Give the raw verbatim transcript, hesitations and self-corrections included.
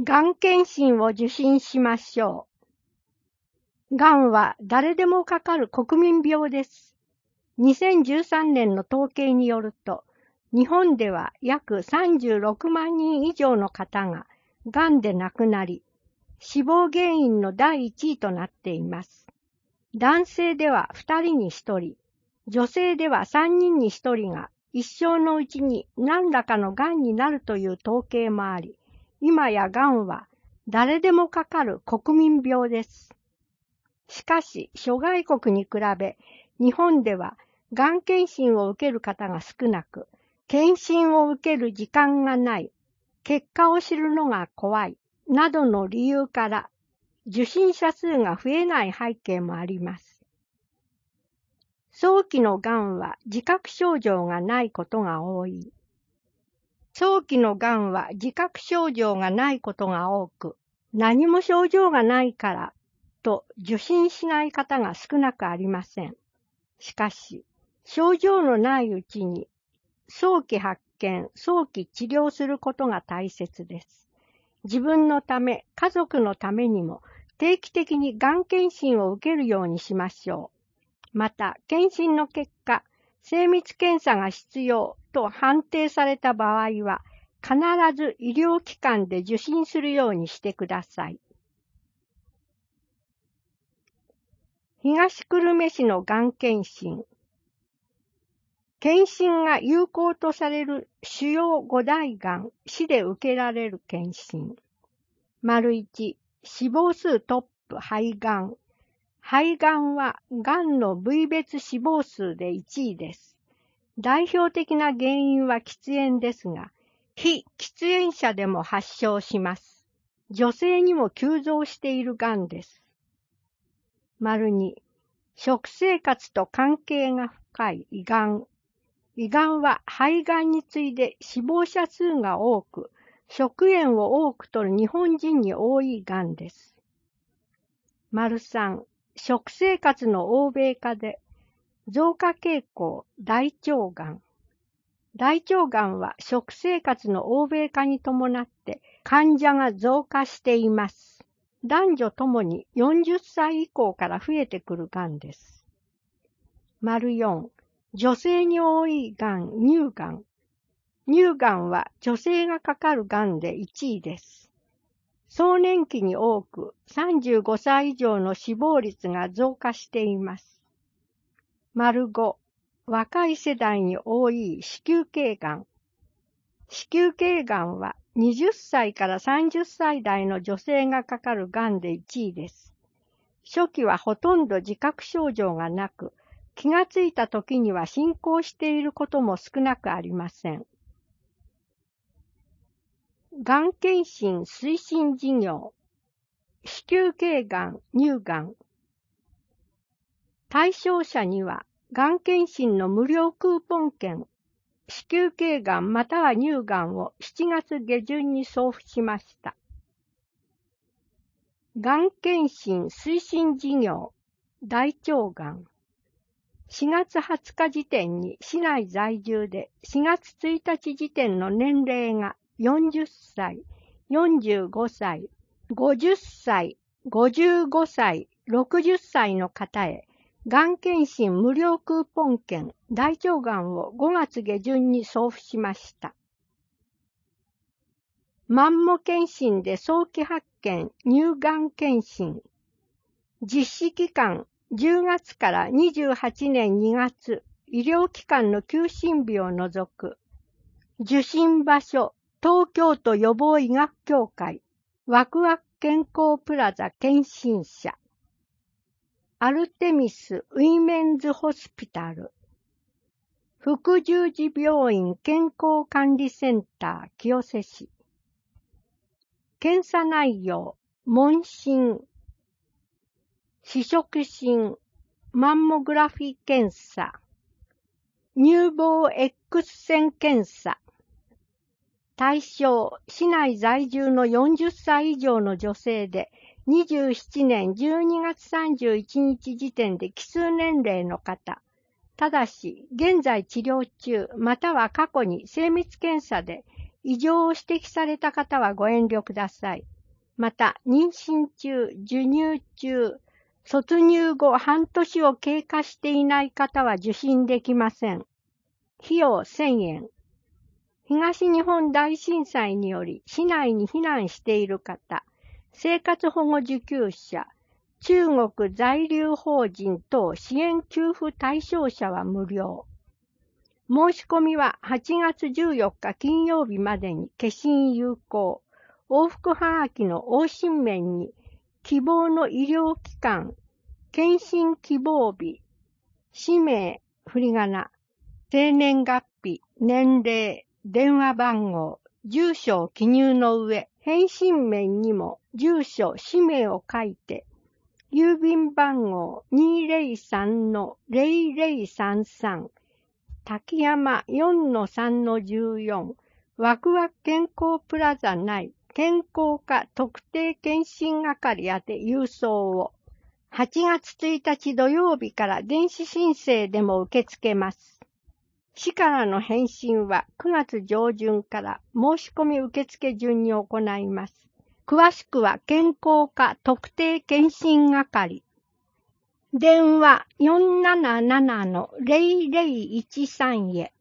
がん検診を受診しましょう。がんは誰でもかかる国民病です。にせんじゅうさんねんの統計によると、日本では約さんじゅうろくまんにん以上の方ががんで亡くなり、死亡原因の第一位となっています。男性ではふたりにひとり、女性ではさんにんにひとりが一生のうちに何らかのがんになるという統計もあり、今やがんは誰でもかかる国民病です。しかし、諸外国に比べ、日本ではがん検診を受ける方が少なく、検診を受ける時間がない、結果を知るのが怖い、などの理由から、受診者数が増えない背景もあります。早期のがんは自覚症状がないことが多い。早期のがんは自覚症状がないことが多く、何も症状がないからと受診しない方が少なくありません。しかし、症状のないうちに早期発見、早期治療することが大切です。自分のため、家族のためにも定期的にがん検診を受けるようにしましょう。また、検診の結果、精密検査が必要と判定された場合は、必ず医療機関で受診するようにしてください。東久留米市のがん検診。検診が有効とされる主要ご大がん、市で受けられる検診。丸いち、死亡数トップ肺がん。肺がんは、がんの部位別死亡数でいちいです。代表的な原因は喫煙ですが、非喫煙者でも発症します。女性にも急増しているがんです。丸に、食生活と関係が深い胃がん。胃がんは肺がんに次いで死亡者数が多く、食塩を多く摂る日本人に多いがんです。丸さん、食生活の欧米化で増加傾向、大腸がん。大腸がんは食生活の欧米化に伴って患者が増加しています。男女ともによんじゅっさい以降から増えてくるがんです。丸よん、女性に多いがん、乳がん。乳がんは女性がかかるがんでいちいです。壮年期に多くさんじゅうごさい以上の死亡率が増加しています。丸ご、若い世代に多い子宮頸がん。子宮頸がんははたちからさんじゅっさい代の女性がかかるがんでいちいです。初期はほとんど自覚症状がなく、気がついた時には進行していることも少なくありません。がん検診推進事業。子宮頸がん、乳がん。対象者には、がん検診の無料クーポン券、子宮頸がんまたは乳がんをしちがつげじゅんに送付しました。がん検診推進事業、大腸がん。しがつはつか時点に市内在住でしがつついたち時点の年齢がよんじゅっさい、よんじゅうごさい、ごじゅっさい、ごじゅうごさい、ろくじゅっさいの方へ、がん検診無料クーポン券大腸がんをごがつげじゅんに送付しました。マンモ検診で早期発見乳がん検診。実施期間じゅうがつからにじゅうはちねんにがつ、医療機関の休診日を除く。受診場所、東京都予防医学協会、ワクワク健康プラザ検診者。アルテミスウィメンズホスピタル。福十字病院健康管理センター清瀬市。検査内容、問診、視触診、マンモグラフィー検査、乳房 X 線検査。対象、市内在住のよんじゅっさい以上の女性で、にじゅうななねんじゅうにがつさんじゅういちにち時点で奇数年齢の方。ただし、現在治療中、または過去に精密検査で異常を指摘された方はご遠慮ください。 また、妊娠中、授乳中、卒乳後半年を経過していない方は受診できません。費用せんえん。東日本大震災により市内に避難している方、生活保護受給者、中国在留邦人等支援給付対象者は無料。申し込みははちがつじゅうよっか金曜日までに消印有効。往復はがきの往診面に希望の医療機関、検診希望日、氏名、振り仮名、生年月日、年齢、電話番号、住所を記入の上、返信面にも住所、氏名を書いて、郵便番号 にーぜろさんのぜろぜろさんさん、滝山 よんのさんのじゅうよん、ワクワク健康プラザ内、健康課特定健診係宛て郵送を、はちがつついたち土曜日から電子申請でも受け付けます。市からの返信はくがつ上旬から申し込み受付順に行います。詳しくは健康課特定健診係。電話 よんなななのぜろぜろいちさん へ。